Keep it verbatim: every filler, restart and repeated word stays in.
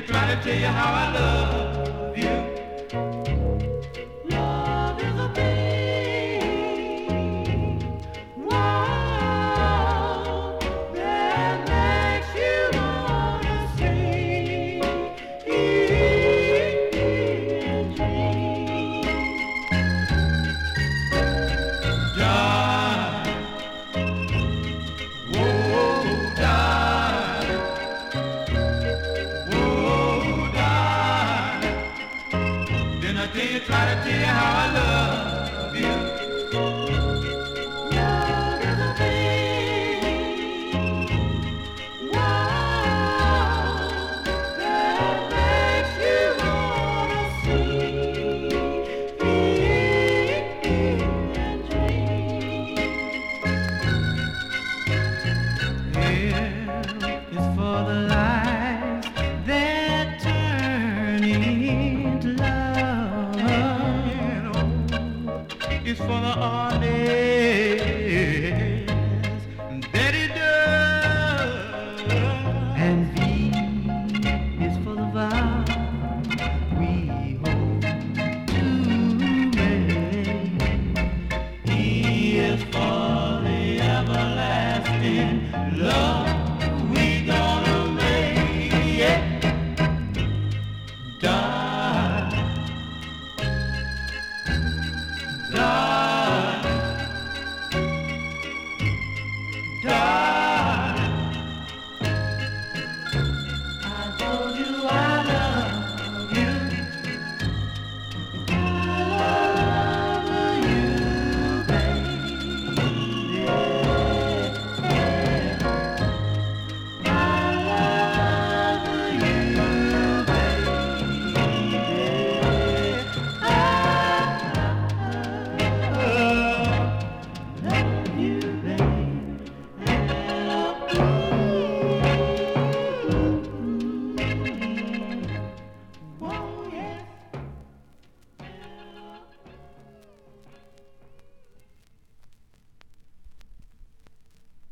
try to tell you how I love you. Love is a thing, wow, that makes you wanna sing and dream. Darling, whoa, darling, whoa, darling. Then I tell you, try to tell you how I love you. Love is a thing, wow, that makes you wanna sing and dream. Here is for the lives that turn into love. It's for the honest that it does. And V is for the vow we hold to make. E is for the everlasting love we gonna make. Yeah. Darling, darling, darling.